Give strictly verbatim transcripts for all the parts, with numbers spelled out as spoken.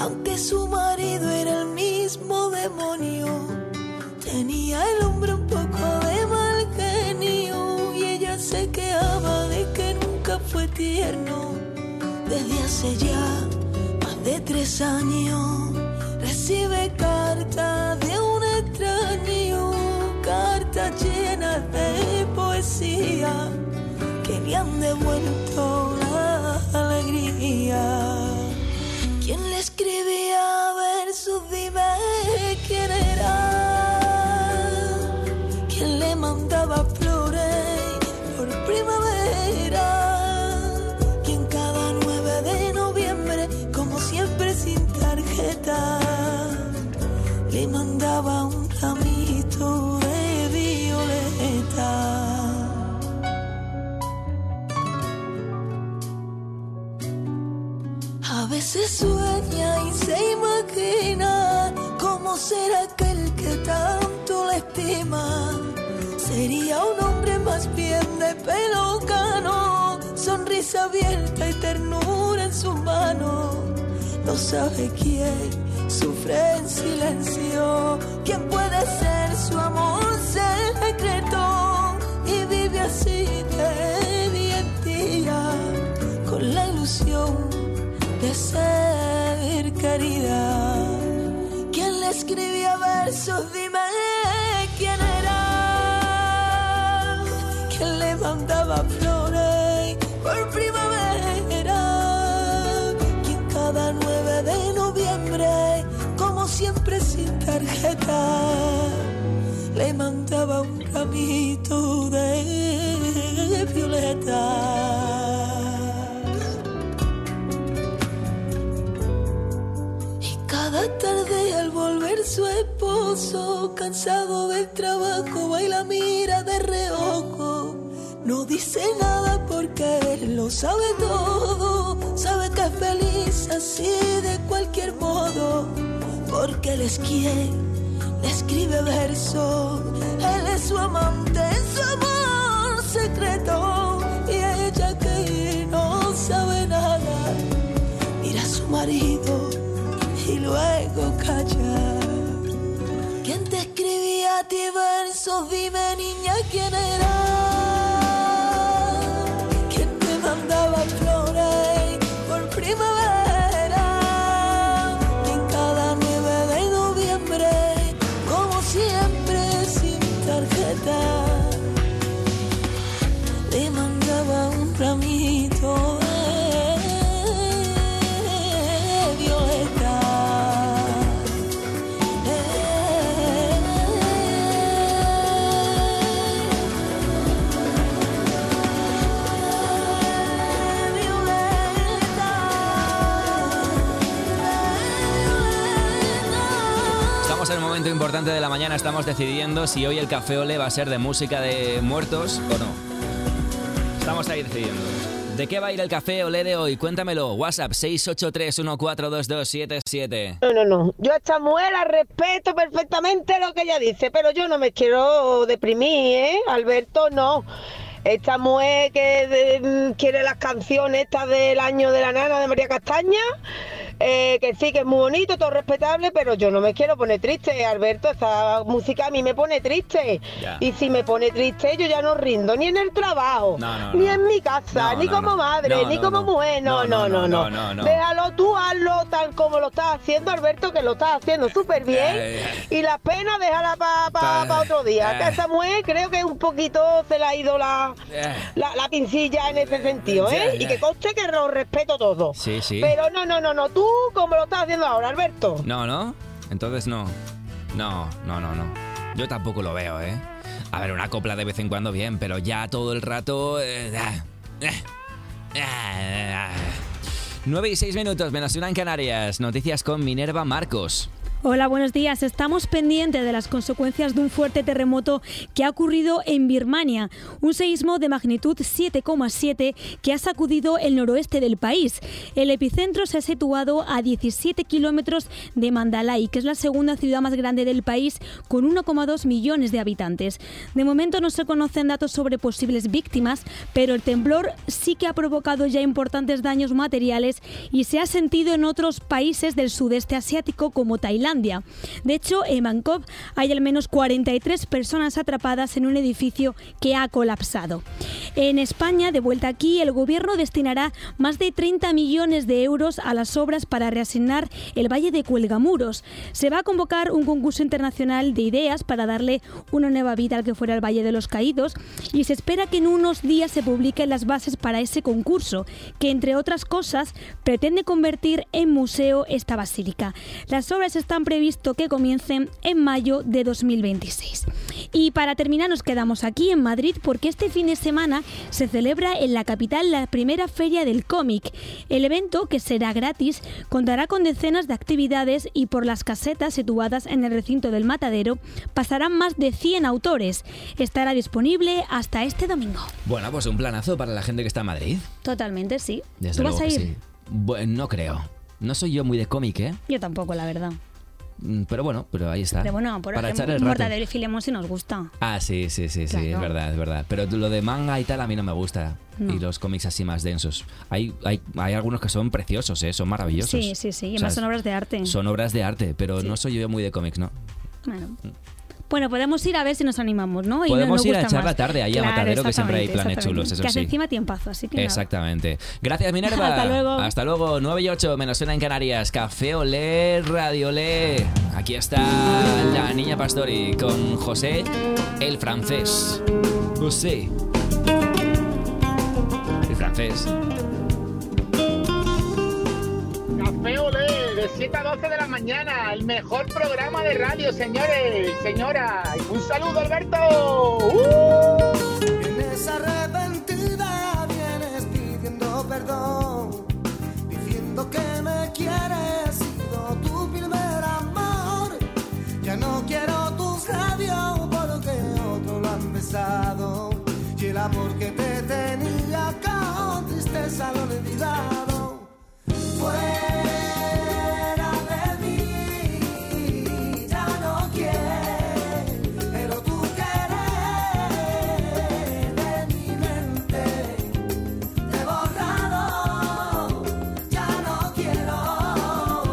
aunque su marido era el mismo demonio. Tenía el hombre un poco de mal genio y ella se quejaba de que nunca fue tierno. Desde hace ya más de tres años recibe cartas de un extraño, cartas llenas de poesía que le han devuelto la alegría. ¿Quién le escribía versos? Dime quién era. ¿Quién le mandaba flores por primavera? ¿Quién cada nueve de noviembre, como siempre sin tarjeta, le mandaba un ramito de violeta? A veces sueña y se imagina cómo será aquel que tanto la estima. Sería un hombre más bien de pelo cano, sonrisa abierta y ternura en sus manos. No sabe quién sufre en silencio, quién puede ser su amor secreto, y vive así de día en día con la ilusión de ser querida. ¿Quién le escribía versos? Dime quién era. ¿Quién le mandaba flores por primavera? ¿Quién cada nueve de noviembre, como siempre sin tarjeta, le mandaba un ramito de violeta? Cada tarde al volver su esposo, cansado del trabajo, va y la mira de reojo. No dice nada porque él lo sabe todo, sabe que es feliz así de cualquier modo, porque él es quien le escribe versos. Él es su amante, su amor secreto, y ella que no sabe nada mira a su marido y luego calla. ¿Quién te escribía a ti versos? Dime, niña, ¿quién era? ¿Quién te mandaba flores por primavera? ¿Quién cada nueve de noviembre, como siempre sin tarjeta, le mandaba un ramito de violeta? En un momento importante de la mañana estamos decidiendo si hoy el Café Olé va a ser de música de muertos o no. Estamos ahí decidiendo. ¿De qué va a ir el Café Olé de hoy? Cuéntamelo. WhatsApp seis ocho tres uno cuatro dos dos siete siete. No, no, no. Yo a esta mujer la respeto perfectamente lo que ella dice, pero yo no me quiero deprimir, ¿eh? Alberto, no. Esta mujer que de, quiere las canciones estas del año de la nana de María Castaña, eh, que sí, que es muy bonito, todo respetable, pero yo no me quiero poner triste, Alberto. Esta música a mí me pone triste. Ya. Y si me pone triste, yo ya no rindo ni en el trabajo, no, no, ni no. en mi casa, no, ni no, como no. madre, no, ni no, como no. mujer. No no no, no, no, no, no, no. Déjalo tú, hazlo tal como lo estás haciendo, Alberto, que lo estás haciendo súper bien. Eh, y las penas, déjala para pa, pa otro día. Eh. Que esta mujer creo que un poquito se le ha ido la, eh. la, la pincilla en ese sentido, ¿eh? Eh. Y que conste que lo respeto todo. Sí, sí. Pero no, no, no, no. Tú como lo estás haciendo ahora, Alberto. No, no. Entonces no. No, no, no, no. Yo tampoco lo veo, ¿eh? A ver, una copla de vez en cuando bien, pero ya todo el rato... Eh, eh, eh, eh. nueve y seis minutos, menos una en Canarias. Noticias con Minerva Marcos. Hola, buenos días. Estamos pendientes de las consecuencias de un fuerte terremoto que ha ocurrido en Birmania, un seísmo de magnitud siete coma siete que ha sacudido el noroeste del país. El epicentro se ha situado a diecisiete kilómetros de Mandalay, que es la segunda ciudad más grande del país, con uno coma dos millones de habitantes. De momento no se conocen datos sobre posibles víctimas, pero el temblor sí que ha provocado ya importantes daños materiales y se ha sentido en otros países del sudeste asiático como Tailandia. De hecho, en Bangkok hay al menos cuarenta y tres personas atrapadas en un edificio que ha colapsado. En España, de vuelta aquí, el gobierno destinará más de treinta millones de euros a las obras para reasignar el Valle de Cuelgamuros. Se va a convocar un concurso internacional de ideas para darle una nueva vida al que fuera el Valle de los Caídos y se espera que en unos días se publiquen las bases para ese concurso, que entre otras cosas pretende convertir en museo esta basílica. Las obras están previsto que comiencen en mayo de dos mil veintiséis. Y para terminar nos quedamos aquí en Madrid porque este fin de semana se celebra en la capital la primera feria del cómic. El evento, que será gratis, contará con decenas de actividades y por las casetas situadas en el recinto del Matadero pasarán más de cien autores. Estará disponible hasta este domingo. Bueno, pues un planazo para la gente que está en Madrid. Totalmente, sí. Desde ¿Tú luego vas a que ir? sí. Bueno, no creo. No soy yo muy de cómic, ¿eh? Yo tampoco, la verdad. Pero bueno, pero ahí está. Pero bueno, por para echar ejemplo, el rato. Mortadelo y Filemón sí nos gusta. Ah, sí, sí, sí, sí, Claro. es verdad, es verdad. Pero lo de manga y tal a mí no me gusta. No. Y los cómics así más densos. Hay, hay, hay algunos que son preciosos, ¿eh? Son maravillosos. Sí, sí, sí. Y O sea, además son obras de arte. Son obras de arte, pero Sí. no soy yo muy de cómics, ¿no? Bueno. Bueno, podemos ir a ver si nos animamos, ¿no? Y no- Podemos nos ir a gusta echar más. la tarde ahí a Claro, Matadero, que siempre hay exactamente, planes exactamente. chulos, eso Que hace sí. encima tiempazo, así que nada. Exactamente. Gracias, Minerva. Hasta luego. Hasta luego. nueve y ocho, menos una en Canarias. Café Olé, Radio Olé. Aquí está la Niña Pastori con José, el francés. José. El francés. Café Olé, de siete a doce de la mañana, el mejor programa de radio, señores y señoras. Un saludo, Alberto. ¡Uh! Vienes arrepentida, vienes pidiendo perdón, diciendo que me quieres, sido tu primer amor. Ya no quiero tus labios porque otro lo han besado, y el amor que te tenía con tristeza lo he olvidado. Fuera de mí, ya no quiero, pero tú quieres de mi mente. Te he borrado, ya no quiero.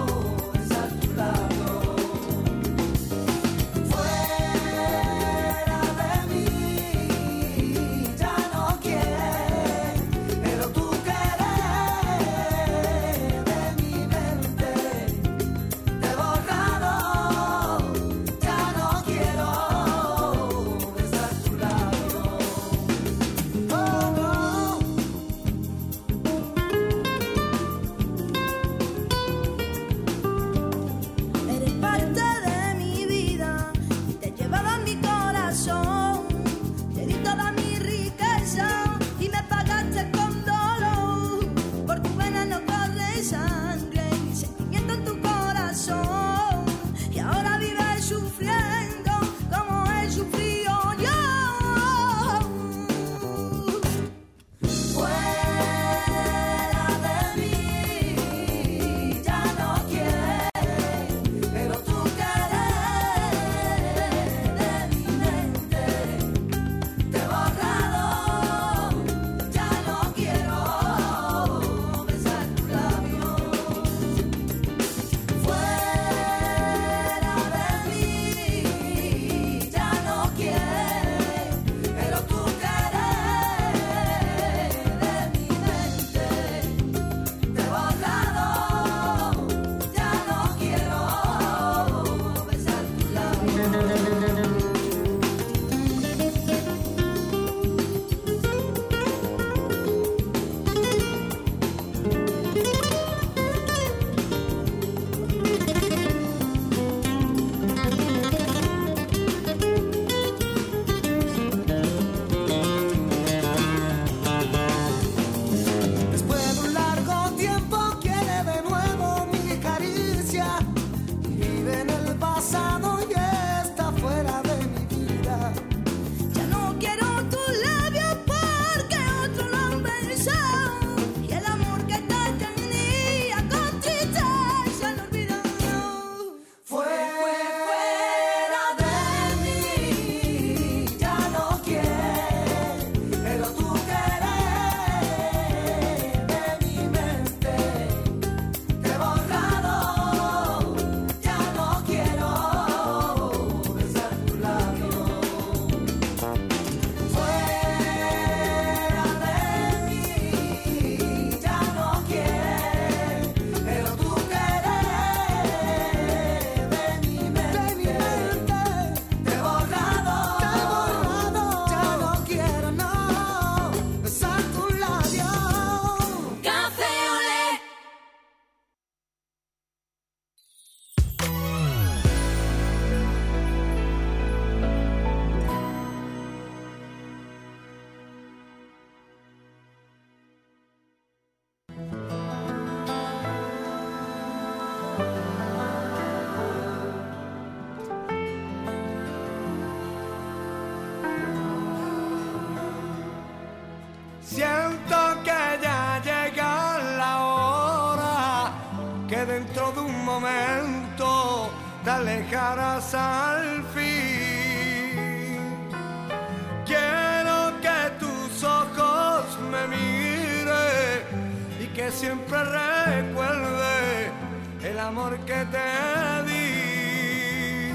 un momento te alejarás al fin. Quiero que tus ojos me miren y que siempre recuerde el amor que te di.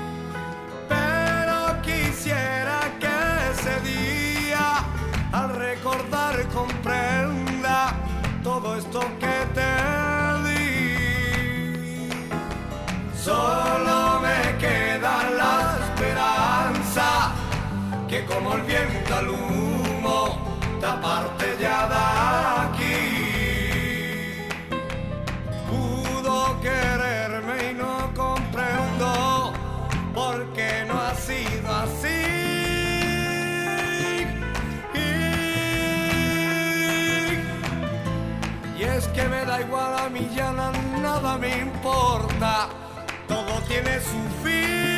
Pero quisiera que ese día, al recordar, comprenda todo esto que te di. Solo me queda la esperanza que como el viento al humo te aparte ya de aquí. Pudo quererme y no comprendo por qué no ha sido así. Y es que me da igual, a mí ya nada me importa, todo tiene su fin.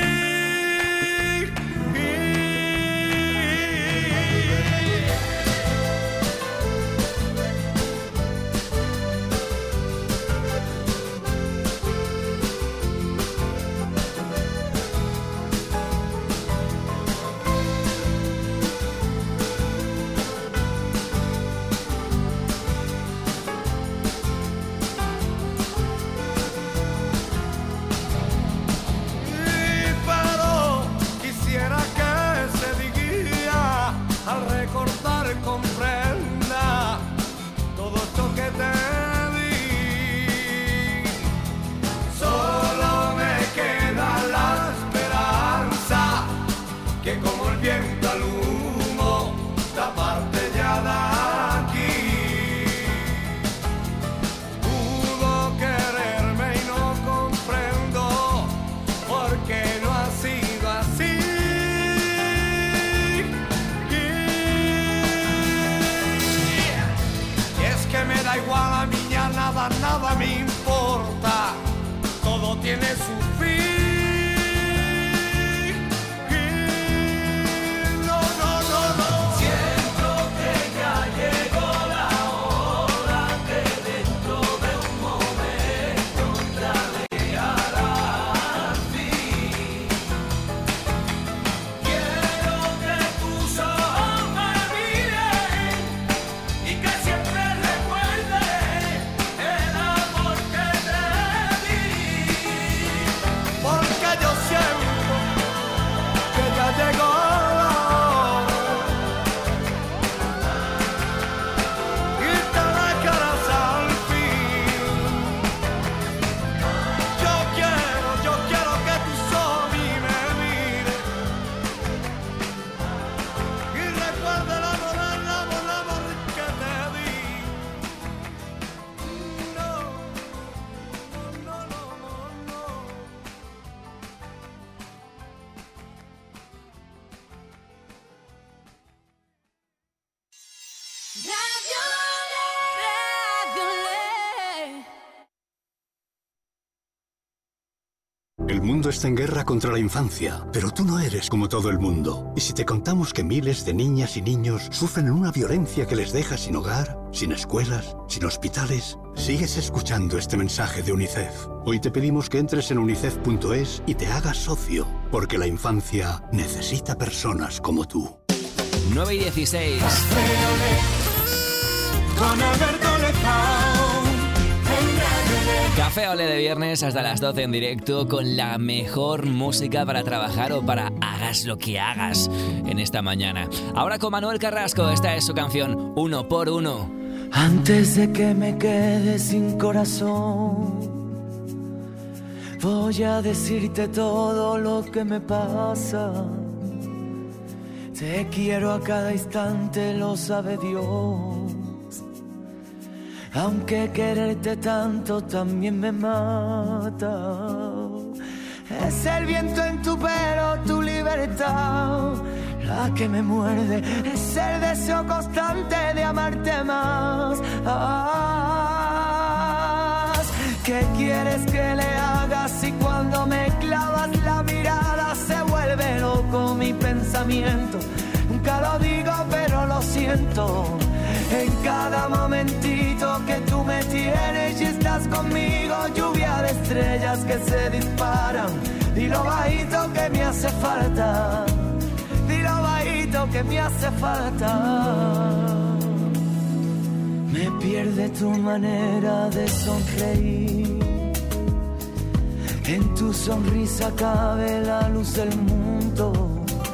Comprenda todo esto que te di. Solo me queda la esperanza que como el viento al humo te aparte ya de aquí. Pudo quererme y no comprendo por qué no ha sido así. Que me da igual, a mí ya nada, nada me importa, todo tiene su fin. No, no, no, no. Siento que ya llegó la hora que dentro de un momento traerá al fin. Quiero que tus ojos me miren y que siempre llegó la hora y te dejarás al fin. Yo quiero, yo quiero que tus ojos a mí me miren y recuerde el amor, el amor, el amor que te di. No, no, no, no, no. El mundo está en guerra contra la infancia, pero tú no eres como todo el mundo. ¿Y si te contamos que miles de niñas y niños sufren una violencia que les deja sin hogar, sin escuelas, sin hospitales? Sigues escuchando este mensaje de UNICEF. Hoy te pedimos que entres en unicef punto es y te hagas socio, porque la infancia necesita personas como tú. nueve y dieciséis. Con Alberto Lezao. Café Olé de viernes hasta las doce en directo con la mejor música para trabajar o para hagas lo que hagas en esta mañana. Ahora con Manuel Carrasco, esta es su canción Uno por Uno. Antes de que me quede sin corazón, voy a decirte todo lo que me pasa. Te quiero a cada instante, lo sabe Dios. Aunque quererte tanto también me mata. Es el viento en tu pelo, tu libertad, la que me muerde. Es el deseo constante de amarte más. Ah, ¿qué quieres que le haga si cuando me clavas la mirada se vuelve loco mi pensamiento? Nunca lo digo pero lo siento. En cada momentito que tú me tienes y estás conmigo, lluvia de estrellas que se disparan. Dilo bajito que me hace falta, dilo bajito que me hace falta. Me pierde tu manera de sonreír, en tu sonrisa cabe la luz del mundo.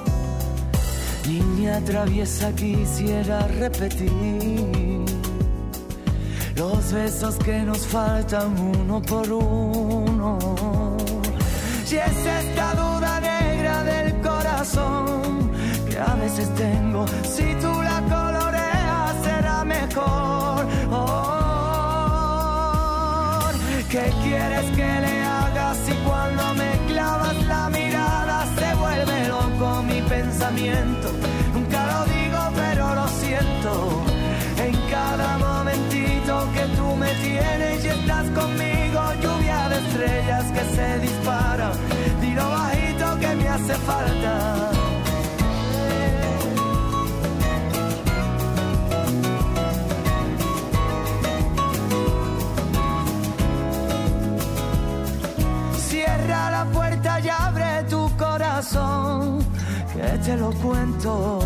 Niña traviesa, quisiera repetir los besos que nos faltan uno por uno. Si es esta duda negra del corazón que a veces tengo, si tú la coloreas será mejor. Oh, ¿qué quieres que le haga si cuando me clavas la mirada se vuelve loco mi pensamiento? Nunca lo digo pero lo siento. En cada momentito que tú me tienes y estás conmigo, lluvia de estrellas que se disparan. Dilo bajito que me hace falta. Cierra la puerta y abre tu corazón, que te lo cuento.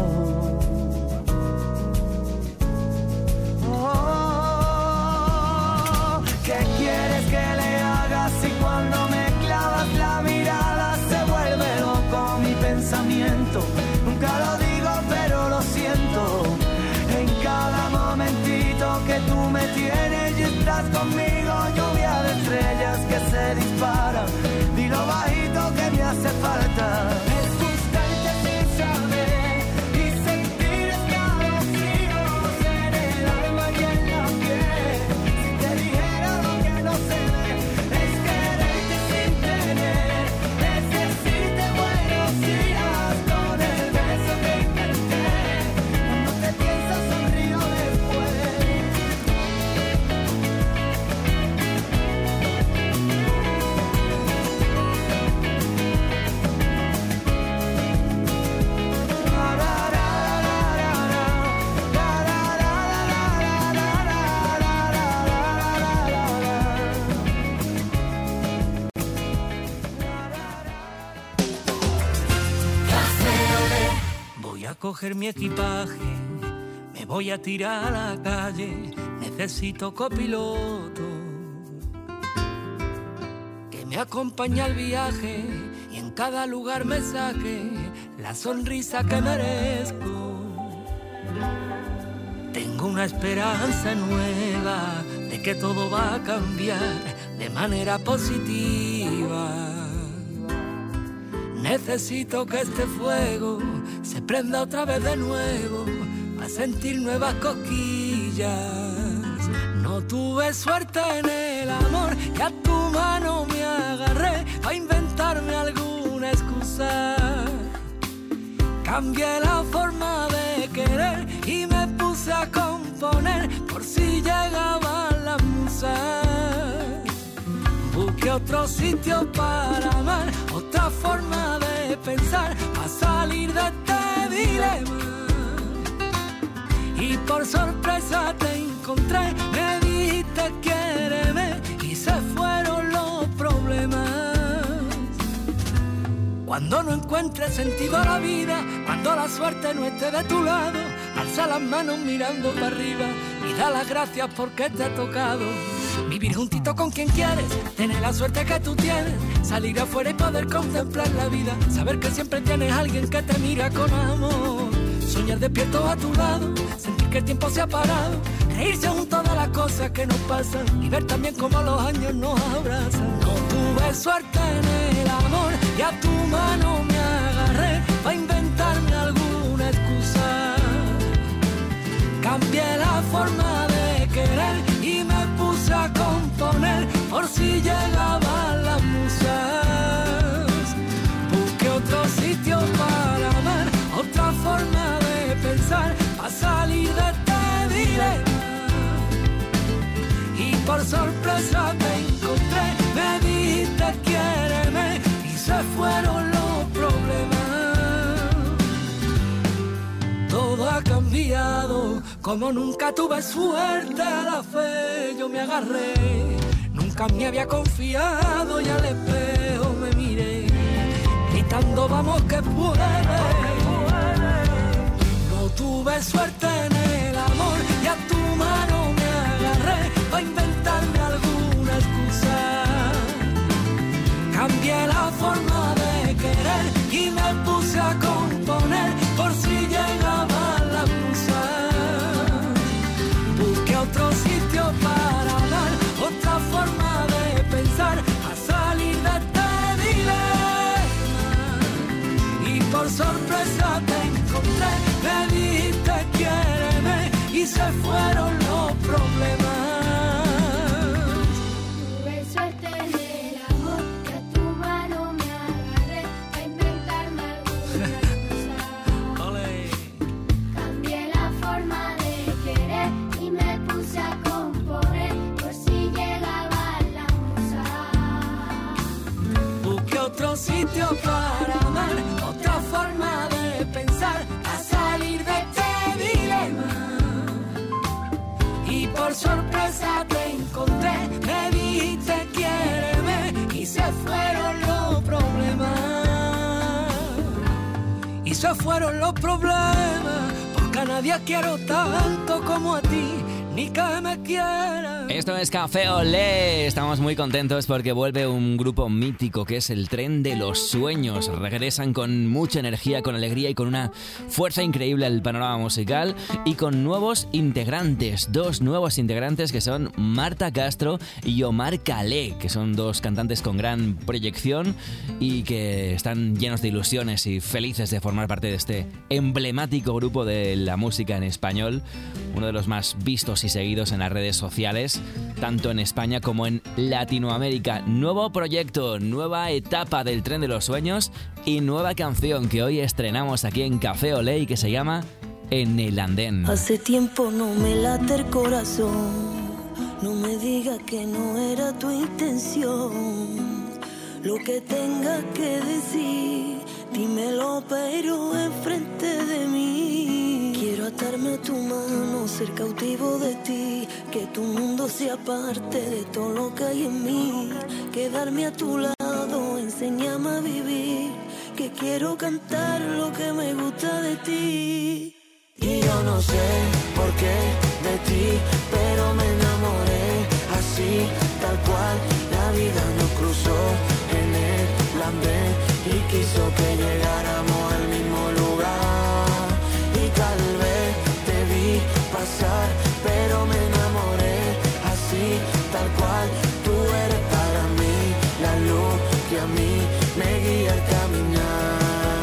Oh, ¿qué quieres que le haga si cuando me clavas la mirada se vuelve loco mi pensamiento? Nunca lo digo pero lo siento. En cada momentito que tú me tienes y estás conmigo, lluvia de estrellas que se disparan. Dilo bajito que me hace falta. Es buscarte sin saber y sentir escalofríos en el alma y en la piel. Si te dijera lo que no se ve, es quererte sin tener, es decirte buenos días con el beso que inventé. Cuando te piensas sonrío después. Voy a coger mi equipaje, me voy a tirar a la calle, necesito copiloto que me acompañe al viaje y en cada lugar me saque la sonrisa que merezco. Tengo una esperanza nueva de que todo va a cambiar de manera positiva. Necesito que este fuego se prenda otra vez de nuevo, a sentir nuevas cosquillas. No tuve suerte en el amor y a tu mano me agarré a inventarme alguna excusa. Cambié la forma de querer y me puse a componer por si llegaban las musas. Busqué otro sitio para amar, otra forma de pensar, a salir de este dilema. Y por sorpresa te encontré, me dijiste quiéreme y se fueron los problemas. Cuando no encuentres sentido a la vida, cuando la suerte no esté de tu lado, alza las manos mirando para arriba y da las gracias porque te ha tocado. Vivir juntito con quien quieres, tener la suerte que tú tienes, salir afuera y poder contemplar la vida, saber que siempre tienes a alguien que te mira con amor, soñar despierto a tu lado, sentir que el tiempo se ha parado, reírse junto de las cosas que nos pasan y ver también cómo los años nos abrazan. No tuve suerte en el amor y a tu mano me agarré para inventarme alguna excusa. Cambié la forma de querer y me puse a componer por si llegaban las musas. Busqué otro sitio para amar, otra forma de pensar, para salir de este dilema. Y por sorpresa te encontré, me dijiste quiéreme y se fueron los problemas. Todo ha cambiado Como nunca tuve suerte a la fe yo me agarré, nunca me había confiado y al espejo me miré, gritando vamos que puedes. No tuve suerte en el amor y a tu mano me agarré para inventarme alguna excusa. Cambié la forma de querer y me puse a componer por si llegaba la musa. Busqué otro sitio para hablar, otra forma de pensar, a salir de este dilema. Y por sorpresa te encontré, me dijiste quiéreme y se fueron los problemas. Otro sitio para amar, otra forma de pensar, a salir de este dilema. Y por sorpresa te encontré, me dijiste quiéreme y se fueron los problemas. Y se fueron los problemas, porque a nadie quiero tanto como a ti, ni que me quiera. Esto es Café Olé. Estamos muy contentos porque vuelve un grupo mítico que es el Tren de los Sueños. Regresan con mucha energía, con alegría y con una fuerza increíble al panorama musical y con nuevos integrantes, dos nuevos integrantes que son Marta Castro y Omar Calé, que son dos cantantes con gran proyección y que están llenos de ilusiones y felices de formar parte de este emblemático grupo de la música en español, uno de los más vistos y seguidos en las redes sociales, tanto en España como en Latinoamérica. Nuevo proyecto, nueva etapa del Tren de los Sueños y nueva canción que hoy estrenamos aquí en Café Olé y que se llama En el Andén. Hace tiempo no me late el corazón, no me digas que no era tu intención. Lo que tengas que decir, dímelo pero enfrente de mí. Quiero atarme a tu mano, ser cautivo de ti, que tu mundo sea parte de todo lo que hay en mí. Quedarme a tu lado, enséñame a vivir, que quiero cantar lo que me gusta de ti. Y yo no sé por qué de ti, pero me enamoré así, tal cual. La vida nos cruzó en el andén y quiso que llegáramos al mismo lugar. Y tal vez te vi pasar, pero me enamoré así, tal cual. Tú eres para mí la luz que a mí me guía al caminar.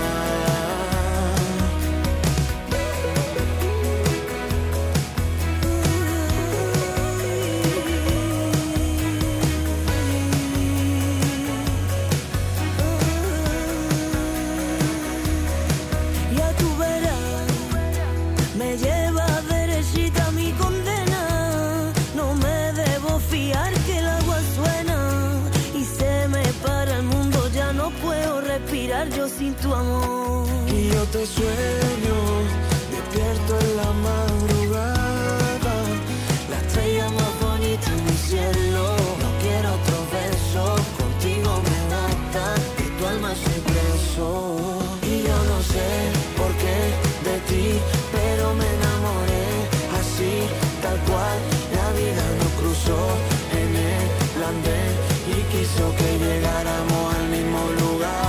Yo sin tu amor. Y yo te sueño, despierto en la madrugada, la estrella más bonita en mi cielo. No quiero otro beso, contigo me basta, que tu alma se preso. Y yo no sé por qué de ti, pero me enamoré así, tal cual. La vida nos cruzó en el andén y quiso que llegáramos al mismo lugar.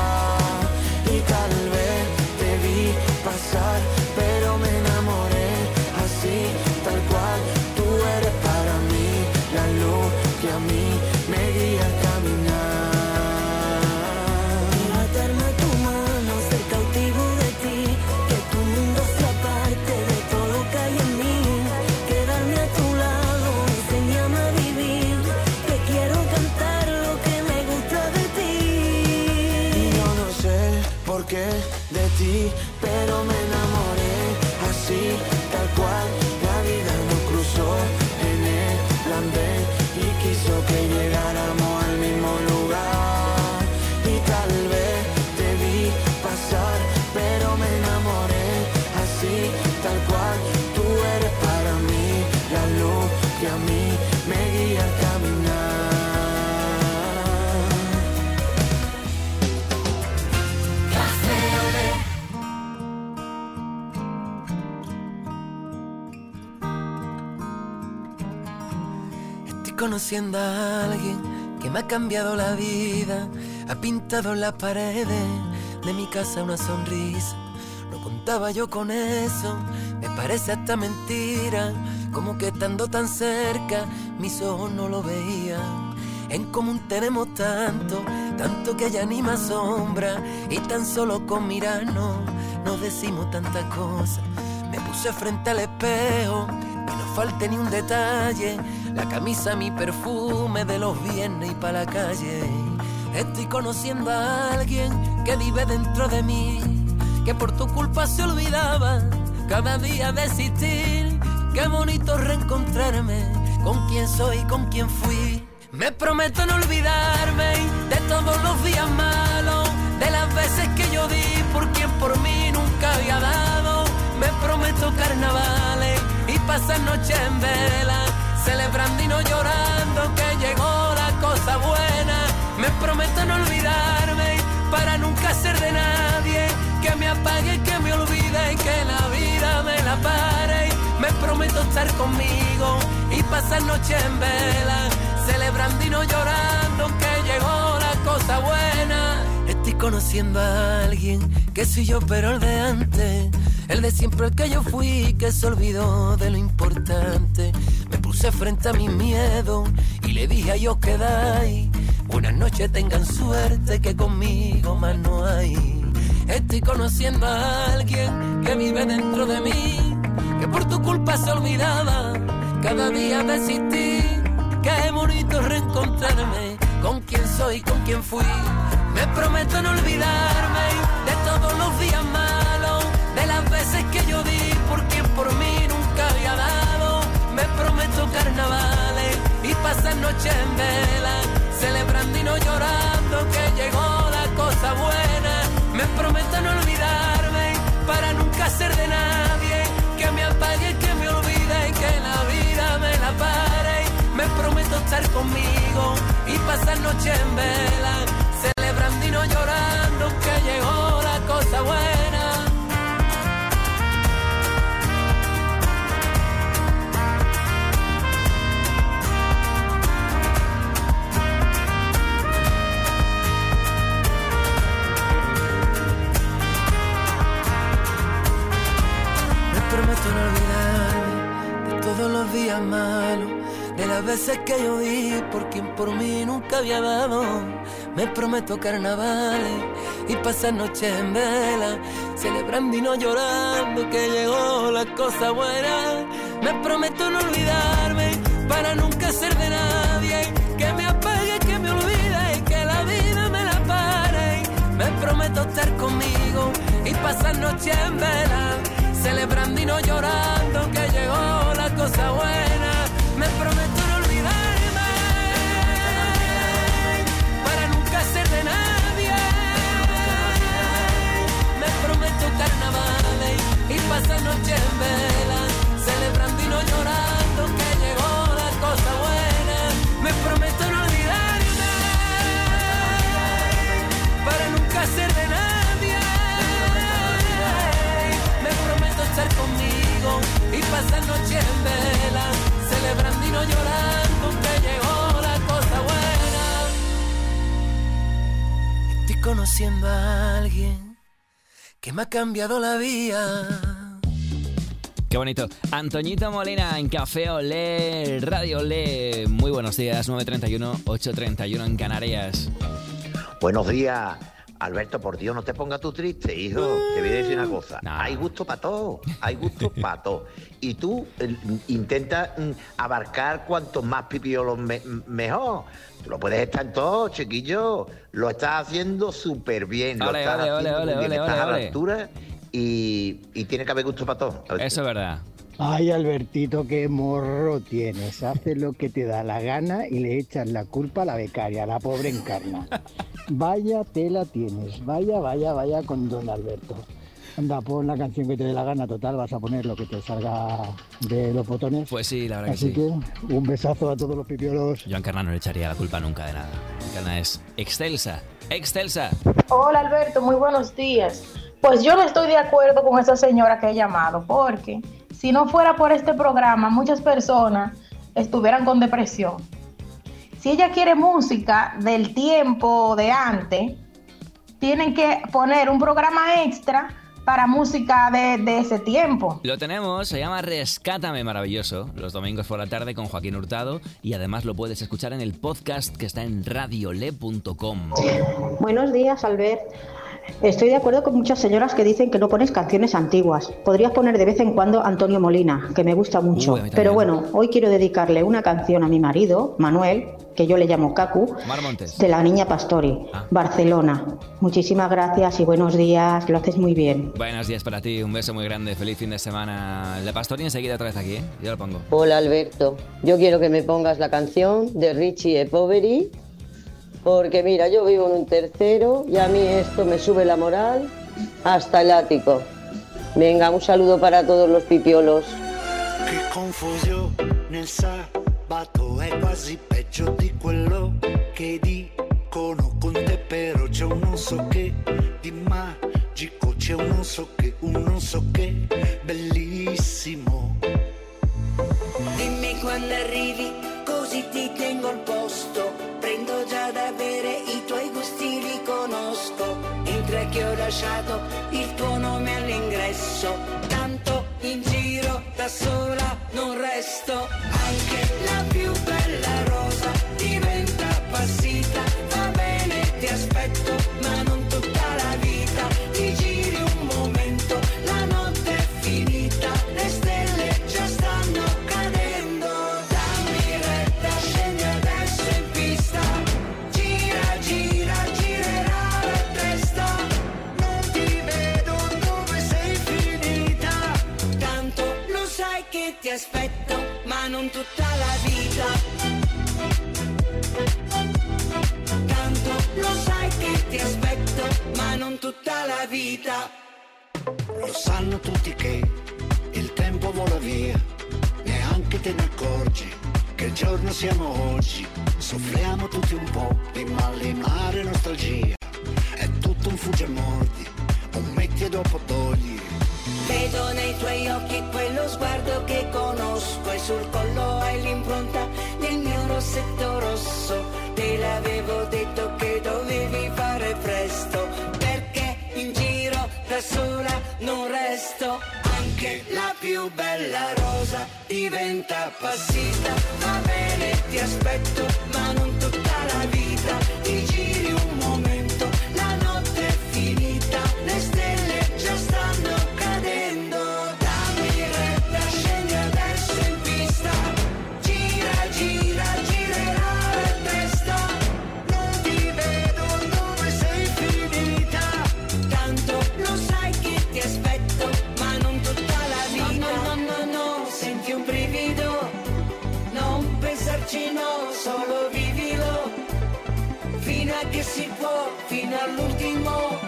Pasar, pero me enamoré así, tal cual. Tú eres para mí la luz que a mí me guía al caminar. Quiero atarme a tu mano, ser cautivo de ti, que tu mundo sea parte de todo lo que hay en mí. Quedarme a tu lado, enséñame a vivir, que quiero cantar lo que me gusta de ti. Y yo no sé por qué de ti, pero me enamoré así, tal cual. La vida nos cruzó en el andén y quiso que llegáramos al mismo lugar. Y tal vez te vi pasar, pero me enamoré así, tal cual. Tú eres para conociendo a alguien que me ha cambiado la vida, ha pintado en las paredes de mi casa una sonrisa. No contaba yo con eso, me parece hasta mentira, como que estando tan cerca mis ojos no lo veían. En común tenemos tanto, tanto que ya ni me asombra, y tan solo con mirarnos nos decimos tantas cosas. Me puse frente al espejo, que no falte ni un detalle, la camisa, mi perfume de los viernes y pa' la calle. Estoy conociendo a alguien que vive dentro de mí, que por tu culpa se olvidaba cada día de existir. Qué bonito reencontrarme con quien soy, con quien fui. Me prometo no olvidarme de todos los días malos, de las veces que yo di por quien por mí nunca había dado. Me prometo carnavales y pasar noches en vela, celebrando y no llorando que llegó la cosa buena. Me prometo no olvidarme para nunca ser de nadie, que me apague, que me olvide y que la vida me la pare. Me prometo estar conmigo y pasar noches en vela, celebrando y no llorando que llegó la cosa buena. Estoy conociendo a alguien que soy yo pero el de antes, el de siempre, el que yo fui, que se olvidó de lo importante. Me puse frente a mi miedo y le dije a ellos quedáis, buenas noches, tengan suerte que conmigo más no hay. Estoy conociendo a alguien que vive dentro de mí, que por tu culpa se olvidaba cada día de existir. Qué bonito reencontrarme con quien soy, con quien fui. Me prometo no olvidarme de todos los días malos, de las veces que yo di por quien por mí nunca había dado. Me prometo carnavales y pasar noches en vela, celebrando y no llorando que llegó la cosa buena. Me prometo no olvidarme para nunca ser de nadie, que me apague, que me olvide y que la vida me la pare. Me prometo estar conmigo y pasar noche en vela, celebrando y no llorando que llegó la cosa buena. Me prometo no olvidarme de todos los días malos, de las veces que yo di por quien por mí nunca había dado. Me prometo carnavales y pasar noches en vela, celebrando y no llorando que llegó la cosa buena. Me prometo no olvidarme para nunca ser de nadie, que me apague, que me olvide y que la vida me la pare. Me prometo estar conmigo y pasar noches en vela, celebrando y no llorando que llegó la cosa buena. Me prometo no olvidarme para nunca ser de nadie. Me prometo carnavales y pasar noches en vela, celebrando y no llorando que llegó la cosa buena. Me prometo no olvidarme para nunca ser de nadie. Me prometo estar conmigo y pasar noches en vela, celebrando y no llorando que llegó la cosa buena. Estoy conociendo a alguien que me ha cambiado la vida. Qué bonito. Antoñito Molina en Café Olé, Radio Olé. Muy buenos días, nueve treinta y uno, ocho treinta y uno en Canarias. Buenos días. Alberto, por Dios, no te pongas tú triste, hijo. Te voy a decir una cosa. No. Hay gusto para todo. Hay gusto para todo. Y tú eh, intenta mm, abarcar cuantos más pipiolos me, mejor. Tú lo puedes estar en todo, chiquillo. Lo estás haciendo súper bien. Lo ole, estás ole, haciendo ole, muy bien. ole, Estás ole, a la ole. altura y, y tiene que haber gusto para todo. Eso es verdad. Ay, Albertito, qué morro tienes. Haces lo que te da la gana y le echas la culpa a la becaria, a la pobre Encarna. Vaya tela tienes, vaya, vaya, vaya con don Alberto. Anda, pon la canción que te dé la gana, total, vas a poner lo que te salga de los botones. Pues sí, la verdad Así que sí. Así que un besazo a todos los pipiolos. Yo a Encarna no le echaría la culpa nunca de nada. Encarna es excelsa, excelsa. Hola Alberto, muy buenos días. Pues yo no estoy de acuerdo con esa señora que ha llamado, porque si no fuera por este programa, muchas personas estuvieran con depresión. si ella quiere música del tiempo de antes, tienen que poner un programa extra para música de, de ese tiempo. Lo tenemos, se llama Rescátame, maravilloso, los domingos por la tarde con Joaquín Hurtado, y además lo puedes escuchar en el podcast que está en radiole punto com. Buenos días, Albert. Estoy de acuerdo con muchas señoras que dicen que no pones canciones antiguas. Podrías poner de vez en cuando Antonio Molina, que me gusta mucho. Uy, pero bueno, hoy quiero dedicarle una canción a mi marido, Manuel, que yo le llamo Cacu, de La Niña Pastori, ah. Barcelona. Muchísimas gracias y buenos días, lo haces muy bien. Buenos días para ti, un beso muy grande, feliz fin de semana. La Pastori enseguida otra vez aquí, ¿eh? Yo lo pongo. Hola Alberto, yo quiero que me pongas la canción de Richie e Poveri, porque mira, yo vivo en un tercero y a mí esto me sube la moral hasta el ático. Venga, un saludo para todos los pipiolos. Che confusione nel sabato è quasi peggio di quello che dicono con te, però c'è un non so che di magico, c'è un non so che, un non so che bellissimo. Dimmi quando arrivi, così ti tengo al posto. Prendo già da bere, i tuoi gusti li conosco. Entra che ho lasciato il tuo nome all'ingresso. Tanto in giro da sola non resto. Anche la più bella rosa diventa appassita. Va bene, ti aspetto, ma non tutta la vita. Ti giri un momento, la notte è finita. Le stelle già stanno cadendo. Dammi retta, scendi adesso in pista. Gira, gira, girerà la testa. Non ti vedo dove sei finita. Tanto lo sai che ti aspetto, ma non tutta la vita. Tanto lo sai che ti aspetto, ma non tutta la vita. Lo sanno tutti che il tempo vola via, neanche te ne accorgi che il giorno siamo oggi. Soffriamo tutti un po' di malinare nostalgia. È tutto un fugge e mordi, un metti e dopo togli. Vedo nei tuoi occhi quello sguardo che conosco e sul collo hai l'impronta del mio rossetto rosso. Te l'avevo detto che dovevi fare presto, perché in giro da sola non resto. Anche la più bella rosa diventa appassita. Va bene, ti aspetto, ma non tutta la vita. Ti giri un momento, la notte è finita. Le stelle già stanno cadendo. Dammi retta, scendi adesso in pista. Gira, gira, girerà la testa. Non ti vedo dove sei finita. Tanto lo sai che ti aspetto, ma non tutta la vita. No, no, no, no, no, senti un brivido. Non pensarci, no, solo vivilo. Fino a che si può, fino all'ultimo.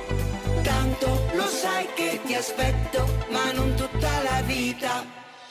Tanto lo sai che ti aspetto, ma non tutta la vita.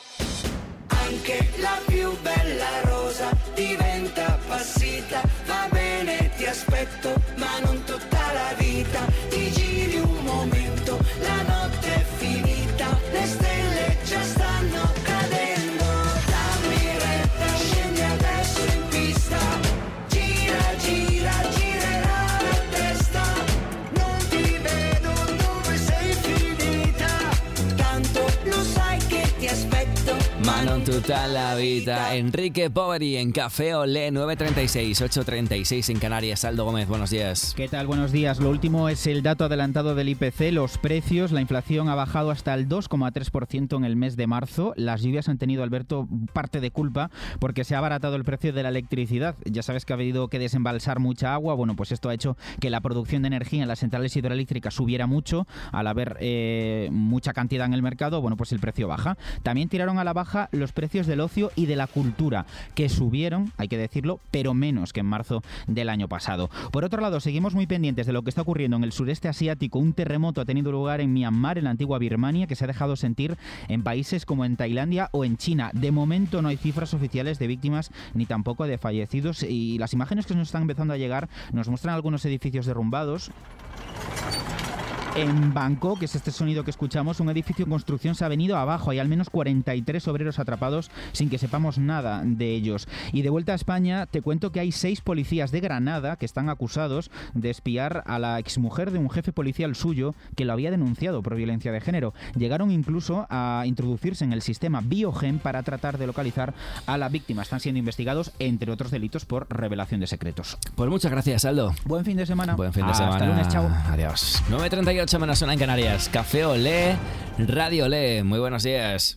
Anche la più bella rosa diventa appassita. Va bene, ti aspetto, ma non tutta la vita. Ti giri un momento, la notte è finita. Le stelle già stanno cadendo. Dammi retta, scendi adesso in pista. Gira, gira, girerà la testa. Non ti vedo dove sei finita. Tanto lo sai che ti aspetto, ma non tutta la vida. Enrique Poveri en Café Olé. Nueve treinta y seis, ocho treinta y seis en Canarias. Aldo Gómez, buenos días. ¿Qué tal? Buenos días. Lo último es el dato adelantado del I P C. Los precios, la inflación ha bajado hasta el dos coma tres por ciento en el mes de marzo. Las lluvias han tenido, Alberto, parte de culpa porque se ha abaratado el precio de la electricidad. Ya sabes que ha habido que desembalsar mucha agua. Bueno, pues esto ha hecho que la producción de energía en las centrales hidroeléctricas subiera mucho. Al haber eh, mucha cantidad en el mercado, bueno, pues el precio baja. También tiraron a la baja los precios del ocio y de la cultura, que subieron, hay que decirlo, pero menos que en marzo del año pasado. Por otro lado, seguimos muy pendientes de lo que está ocurriendo en el sureste asiático. Un terremoto ha tenido lugar en Myanmar, en la antigua Birmania, que se ha dejado sentir en países como en Tailandia o en China. De momento no hay cifras oficiales de víctimas ni tampoco de fallecidos, y las imágenes que nos están empezando a llegar nos muestran algunos edificios derrumbados. En Bangkok, que es este sonido que escuchamos, un edificio en construcción se ha venido abajo. Hay al menos cuarenta y tres obreros atrapados sin que sepamos nada de ellos. Y de vuelta a España, te cuento que hay seis policías de Granada que están acusados de espiar a la exmujer de un jefe policial suyo que lo había denunciado por violencia de género. Llegaron incluso a introducirse en el sistema Biogen para tratar de localizar a la víctima. Están siendo investigados, entre otros delitos, por revelación de secretos. Pues muchas gracias, Aldo. Buen fin de semana. Buen fin de Hasta semana. Hasta lunes, chao. Adiós. nueve treinta y ocho menos una en Canarias. Café Olé, Radio Olé. Muy buenos días.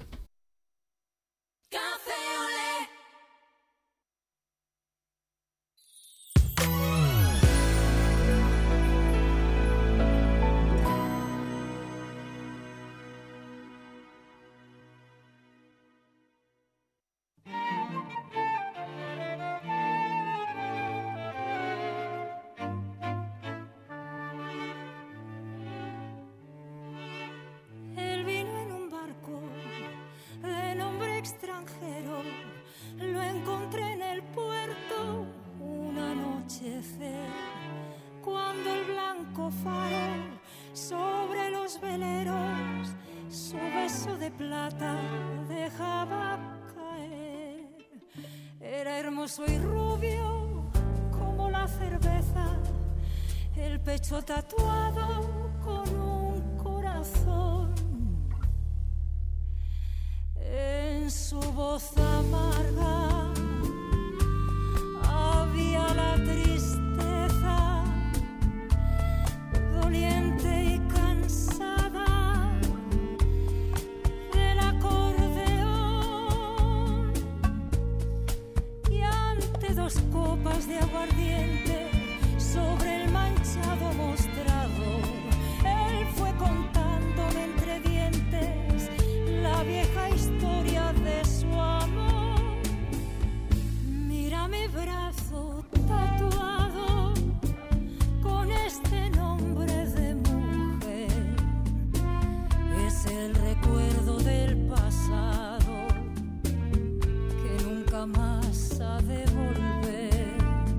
Lo encontré en el puerto un anochecer, cuando el blanco faro sobre los veleros su beso de plata dejaba caer. Era hermoso y rubio como la cerveza, el pecho tatuado con un corazón. En su voz amarga había la tristeza, doliente y cansada del acordeón. Y ante dos copas de aguardiente sobre el manchado mostrado, él fue contándome entre dientes la vieja historia de su amor. Mira mi brazo tatuado con este nombre de mujer. Es el recuerdo del pasado que nunca más ha de volver.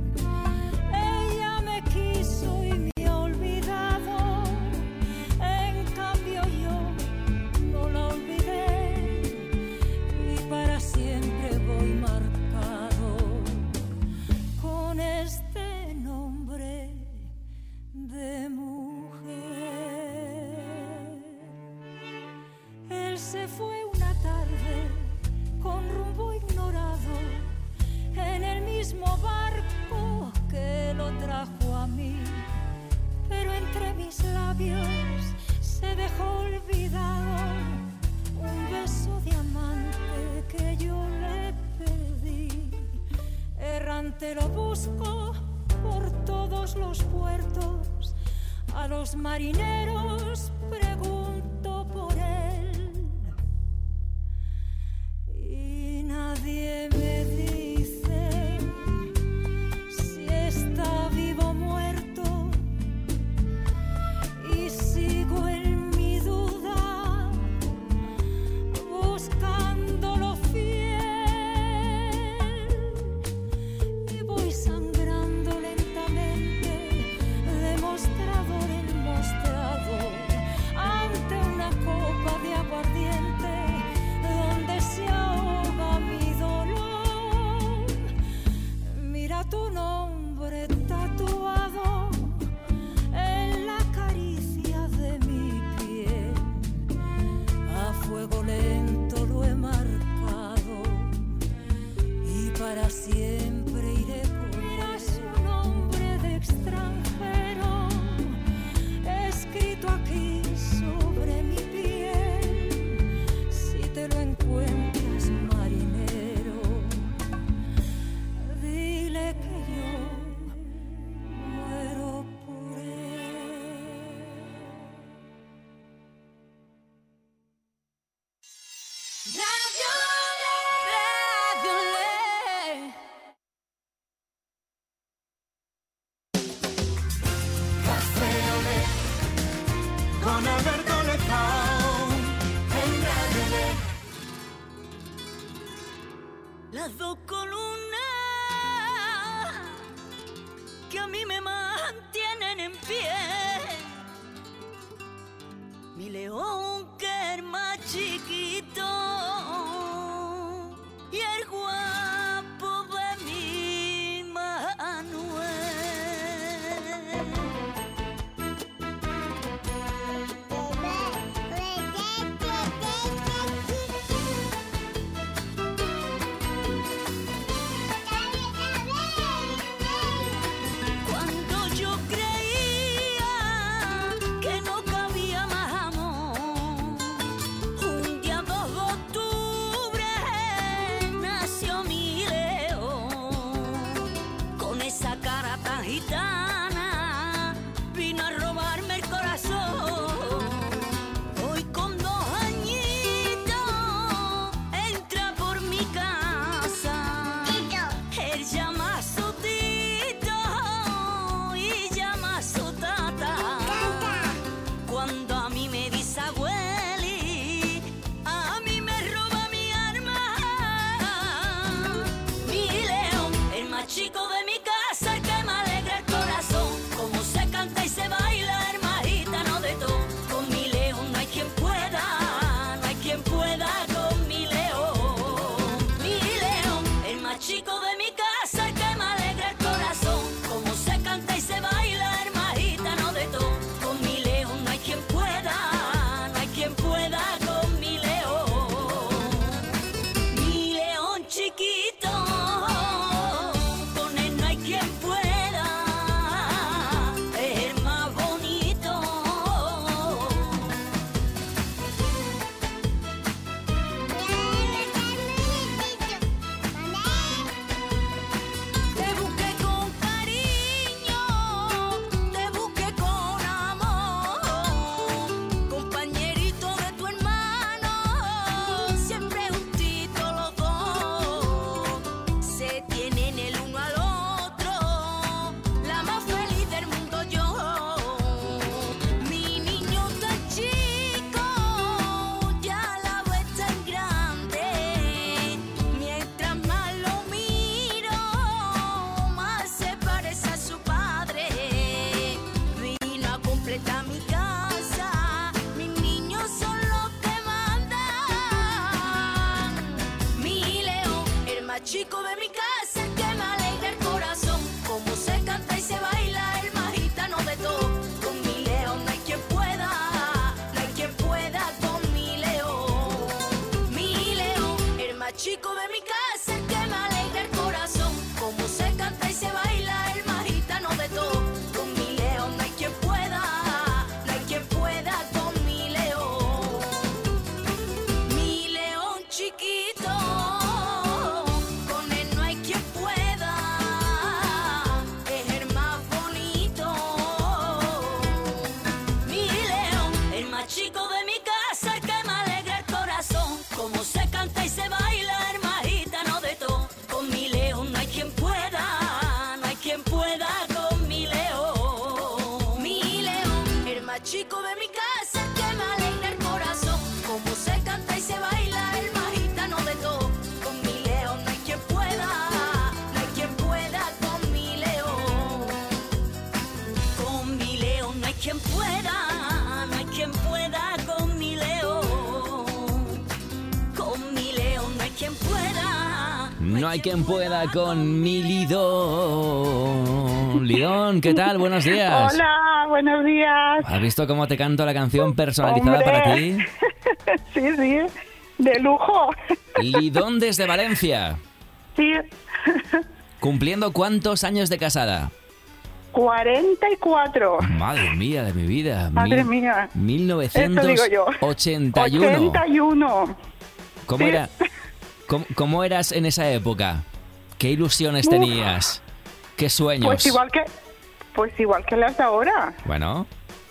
Ella me quiso y me ha olvidado, en cambio yo no la olvidé, y para siempre voy marcado con este nombre de mujer. Él se fue una tarde con rumbo ignorado en el mismo barco que lo trajo a mí, pero entre mis labios se dejó olvidado un beso de amante que yo le pedí. Errante lo busco por todos los puertos, a los marineros pregunto por él, y nadie me dice si está vivo o muerto, y sigo en mi duda buscándolo fiel, y voy sangrando lentamente de mostrador en mostrador ante una copa de aguardiente donde se ahoga mi dolor. Mira tu nombre tatuado en la caricia de mi piel, a fuego lento lo he marcado y para siempre iré por él. Mira su nombre de extranjero escrito aquí sobre mi piel. Si te lo encuentras, marinero, dile que yo muero por él. Radio Olé, Radio Olé. Café Olé, con Alberto Lezao, en Radio Olé. Las dos columnas que a mí me mantienen en pie más chico de mi casa que me alegra el corazón. Como se canta y se baila el más gitano de todo. Con mi león no hay quien pueda, no hay quien pueda con mi león. Con mi león no hay quien pueda, no hay quien pueda con mi león. Con mi león no hay quien pueda. No hay quien pueda con mi Lidón. Lidón, ¿qué tal? Buenos días. Hola, buenos días. ¿Has visto cómo te canto la canción personalizada Hombre. para ti? Sí, sí, de lujo. Lidón desde Valencia. Sí, ¿Cumpliendo cuántos años de casada? cuarenta y cuatro. Madre mía de mi vida. Madre Mil- mía. mil Eso novecientos digo yo. ochenta y uno. ochenta y uno. ¿Cómo, Sí. era, cómo, cómo eras en esa época? ¿Qué ilusiones Uf. tenías? ¿Qué sueños? Pues igual que, pues igual que las de ahora. Bueno,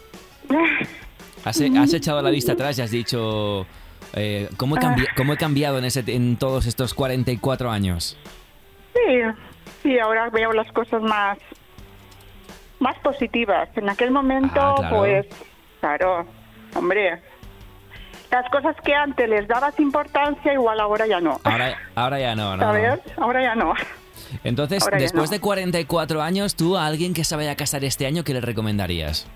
has, has echado la vista atrás y has dicho... eh, ¿cómo, he cambi- ¿Cómo he cambiado en, ese, en todos estos cuarenta y cuatro años? Sí, sí, ahora veo las cosas más, más positivas. En aquel momento, Ah, claro. pues, claro, hombre, las cosas que antes les dabas importancia, igual ahora ya no. Ahora, ahora ya no, ¿no? ¿Sabes? Ahora ya no. Entonces, Ahora ya después no. de cuarenta y cuatro años, ¿tú a alguien que se vaya a casar este año, qué le recomendarías?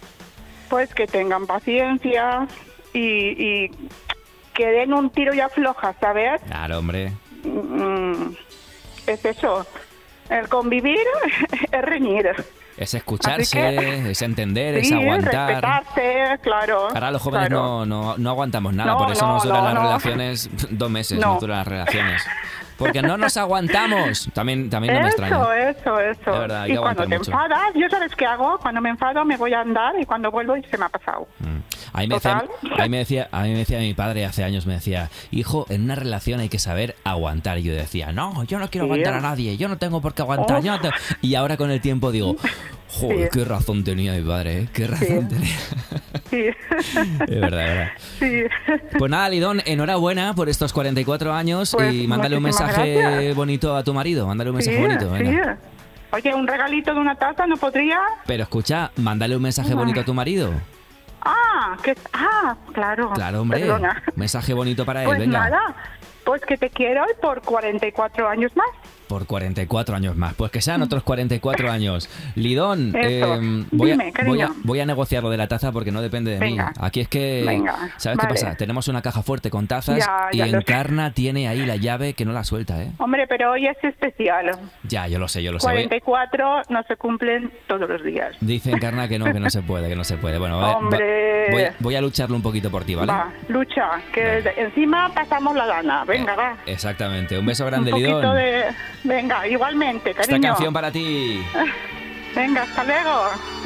Pues que tengan paciencia y, y que den un tiro y afloja, ¿sabes? Claro, hombre. Mm, es eso. El convivir es reñir. Es escucharse, Así que- es entender, es Sí, aguantar. respetarse, claro. Ahora los jóvenes claro. no, no, no aguantamos nada, No, por eso no, nos duran no, las no. relaciones dos meses, No. nos duran las relaciones. Porque no nos aguantamos. También, también no me Eso, extraña. eso, eso. De verdad, hay y que cuando aguantar te mucho. enfadas, yo sabes qué hago, cuando me enfado me voy a andar y cuando vuelvo se me ha pasado. A mí, me decía, Total. a, mí me decía, a mí me decía mi padre hace años, me decía, hijo, en una relación hay que saber aguantar. Y yo decía, no, yo no quiero Sí. aguantar a nadie, yo no tengo por qué aguantar. Oh. yo no tengo-". Y ahora con el tiempo digo, joder, Sí. qué razón tenía mi padre, ¿eh? Qué razón tenía. Sí. Es verdad, es verdad. Sí. Pues nada, Lidón, enhorabuena por estos cuarenta y cuatro años Pues, y mándale un muchísimas mensaje gracias. bonito a tu marido, mándale un mensaje Sí, bonito, venga. sí. Oye, un regalito de una taza no podría. Pero escucha, mándale un mensaje Ah. bonito a tu marido. Ah, que ah, claro. Claro, hombre. Perdona. Mensaje bonito para él, Pues venga. nada, pues que te quiero y por cuarenta y cuatro años más. Por cuarenta y cuatro años más. Pues que sean otros cuarenta y cuatro años. Lidón, Eso. eh, voy, Dime, a, cariño. voy, a, voy a negociar lo de la taza porque no depende de Venga. mí. Aquí es que, Venga, ¿sabes vale. qué pasa? Tenemos una caja fuerte con tazas Ya, y ya lo sé. Encarna tiene ahí la llave que no la suelta, ¿eh? Hombre, pero hoy es especial. Ya, yo lo sé, yo lo sé. Voy- cuarenta y cuatro no se cumplen todos los días. Dice Encarna que no, que no se puede, que no se puede. Bueno, va- va- Hombre. voy, a, voy a lucharlo un poquito por ti, ¿vale? Va, lucha, que de- encima pasamos la gana. Venga, va. Exactamente. Un beso grande, Un poquito Lidón. de... Venga, igualmente, Esta cariño. canción para ti. Venga, hasta luego.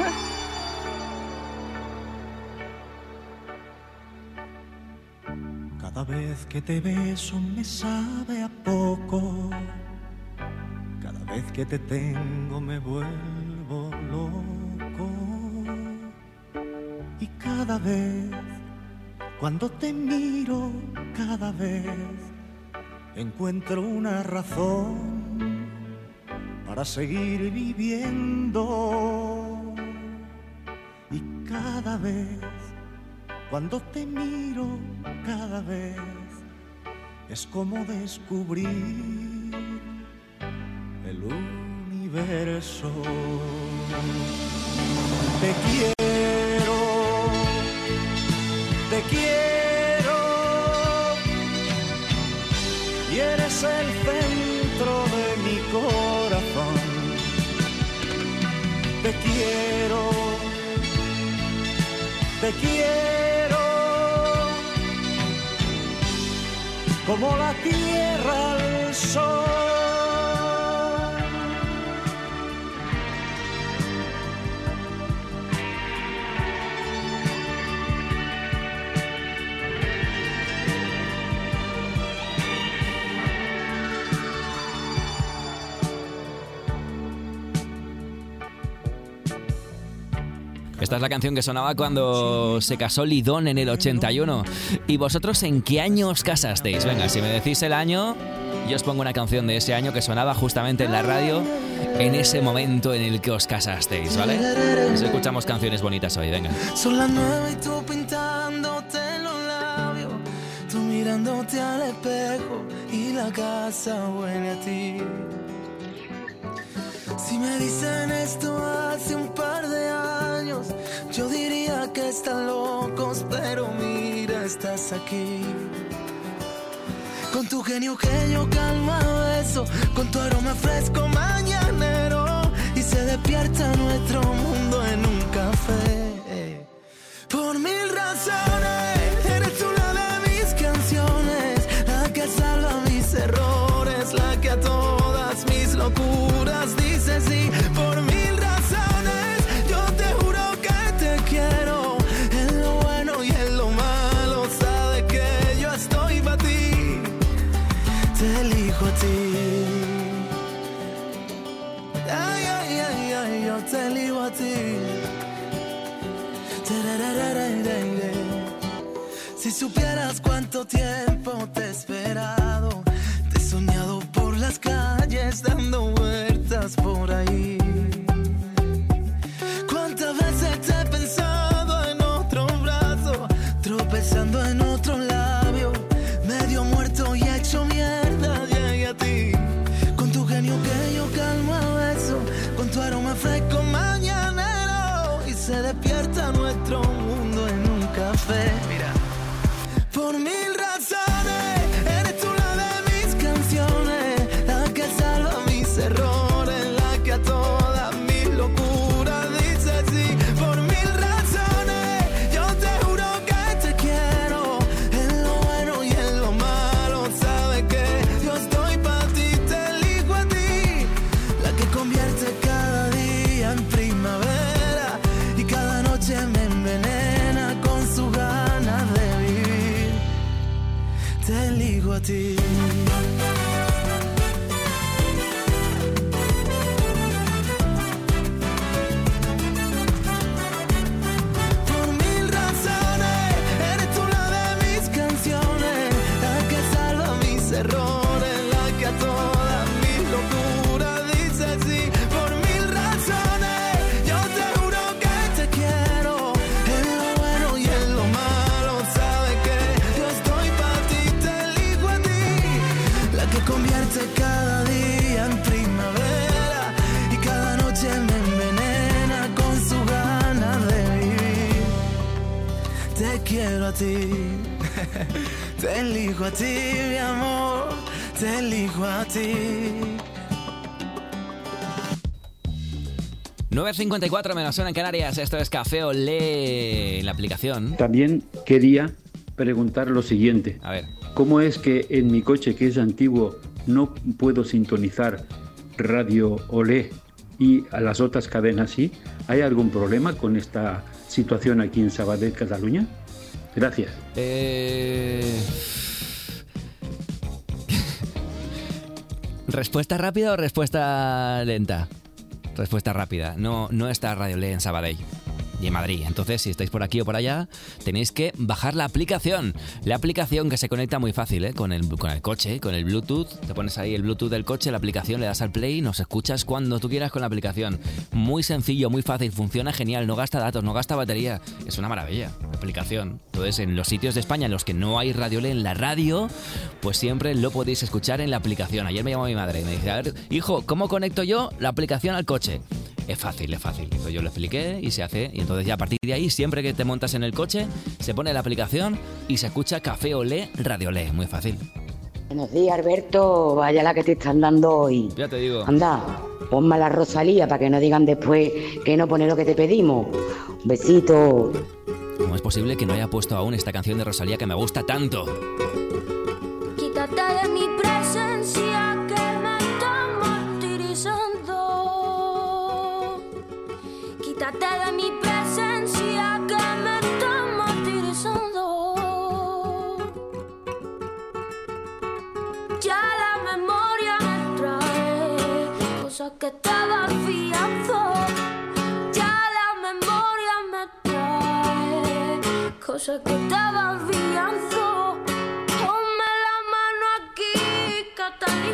Cada vez que te beso me sabe a poco. Cada vez que te tengo me vuelvo loco. Y cada vez, cuando te miro, cada vez encuentro una razón para seguir viviendo. Y cada vez, cuando te miro, cada vez es como descubrir el universo. Te quiero, te quiero, y eres el centro de mi corazón. Te quiero, te quiero, como la tierra al sol. Esta es la canción que sonaba cuando se casó Lidón en el ochenta y uno. ¿Y vosotros en qué año os casasteis? Venga, si me decís el año, yo os pongo una canción de ese año que sonaba justamente en la radio en ese momento en el que os casasteis, ¿vale? Nos escuchamos canciones bonitas hoy, venga. Son las nueve y tú pintándote los labios, tú mirándote al espejo y la casa huele a ti. Si me dicen esto hace un par de años, yo diría que están locos, pero mira, estás aquí. Con tu genio que yo calmo a beso, con tu aroma fresco mañanero, y se despierta nuestro mundo en un café. Por mil razones, eres tú la de mis canciones, la que salva mis errores, la que a todas mis locuras dice sí. Por mil razones, yo te juro que te quiero, en lo bueno y en lo malo, sabes que yo estoy para ti, te elijo a ti. Ay, ay, ay, ay, yo te elijo a ti. Si supieras cuánto tiempo te he esperado, te he soñado por las calles dando vueltas por ahí. Cuántas veces te he pensado en otro brazo, tropezando en otro labio, medio muerto y hecho mierda, llegué a ti. Con tu genio que yo calmo a beso, con tu aroma fresco mañanero, y se despierta nuestro mundo en un café. Mira. Por mil razones, eres tú la de mis canciones, la que salva mis errores, la que a todas mis locuras dice sí. Por mil razones, yo te juro que te quiero, en lo bueno y en lo malo, sabes que yo estoy para ti, te elijo a ti, la que convierte cada día en primavera y cada noche me envenena con su ganas de vivir. Te elijo a ti. Por mil razones, eres tú la de mis canciones, la que salva mis errores, la que a todas mis locuras dice sí. Por mil razones, yo te juro que te quiero, en lo bueno y en lo malo, sabes que yo estoy para ti, te elijo a ti, la que convierte cada día en primavera y cada noche me envenena con su ganas de vivir. Te quiero a ti, te elijo a ti, mi amor, te elijo a ti. nueve cincuenta y cuatro menos una en Canarias, esto es Café Olé en la aplicación. También quería preguntar lo siguiente. A ver. ¿Cómo es que en mi coche, que es antiguo, no puedo sintonizar Radio Olé y a las otras cadenas sí? ¿Hay algún problema con esta situación aquí en Sabadell, Cataluña? Gracias. Eh... ¿Respuesta rápida o respuesta lenta? Respuesta rápida. No, no está Radio Olé en Sabadell y en Madrid. Entonces, si estáis por aquí o por allá, tenéis que bajar la aplicación. La aplicación que se conecta muy fácil, ¿eh? Con el, con el coche, con el Bluetooth. Te pones ahí el Bluetooth del coche, la aplicación, le das al play y nos escuchas cuando tú quieras con la aplicación. Muy sencillo, muy fácil, funciona genial, no gasta datos, no gasta batería. Es una maravilla, la aplicación. Entonces, en los sitios de España en los que no hay Radio Olé en la radio, pues siempre lo podéis escuchar en la aplicación. Ayer me llamó mi madre y me dice, a ver, hijo, ¿cómo conecto yo la aplicación al coche? Es fácil, es fácil. Entonces yo lo expliqué y se hace. Y entonces ya a partir de ahí, siempre que te montas en el coche, se pone la aplicación y se escucha Café Olé, Radio Olé. Muy fácil. Buenos días, Alberto. Vaya la que te están dando hoy. Ya te digo. Anda, ponme la Rosalía para que no digan después que no pone lo que te pedimos. Un besito. ¿Cómo es posible que no haya puesto aún esta canción de Rosalía que me gusta tanto? Quítate de mi presencia que me está martirizando. Quítate de mi presencia que me está martirizando. Ya la memoria me trae cosas que estaba fiando. Ya la memoria me trae cosas que estaba fiando. Ponme la mano aquí, Catalina.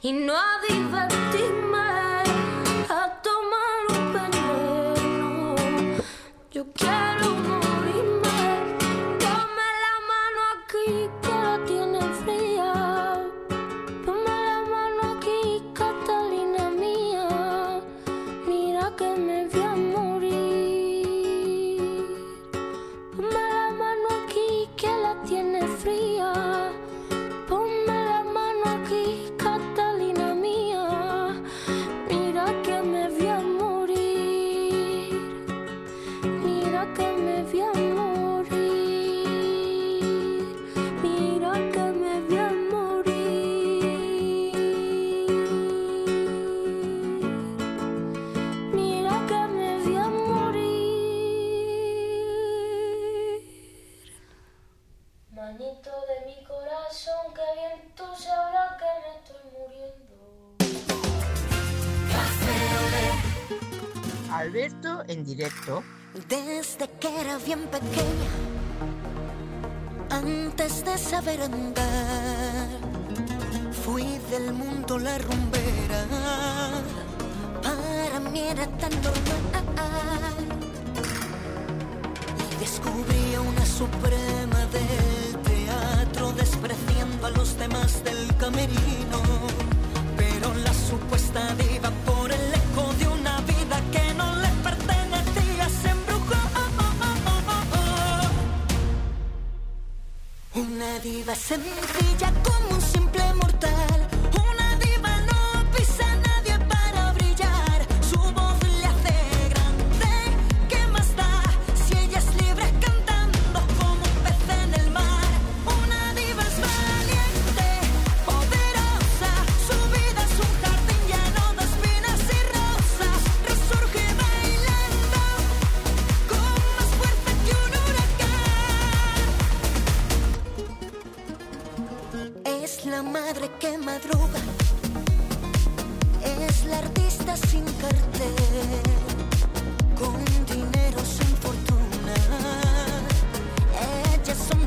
y no a divertirme, a tomar un veneno. Yo quiero morirme. Dame la mano aquí que la tiene fría. Ponme la mano aquí, Catalina mía. Mira que me voy a morir. Ponme la mano aquí que la tiene fría. Ponme la mano aquí, Catalina mía. Mira que me voy a morir. Mira que me voy a morir. Mira que me voy a morir. Mira que me voy a morir. Manito de mi corazón, que bien tú sabrás que me estoy muriendo. Alberto en directo. Desde que era bien pequeña, antes de saber andar, fui del mundo la rumbera. Para mí era tan normal. Y descubrí a una suprema del teatro, despreciando a los demás del camerino. Pero la supuesta diva, por el eco de una vida que no le pertenecía, se embrujó. Una diva sencilla como un simple mortal. Una diva no pisa a nadie para brillar. Su voz le hace grande. ¿Qué más da si ella es libre cantando como un pez en el mar? Una diva es valiente, poderosa. Su vida es un jardín lleno de espinas y rosas. Resurge bailando con más fuerza que un huracán. Es la madre que madruga, es la artista sin cartel, con dinero sin fortuna. Ellas son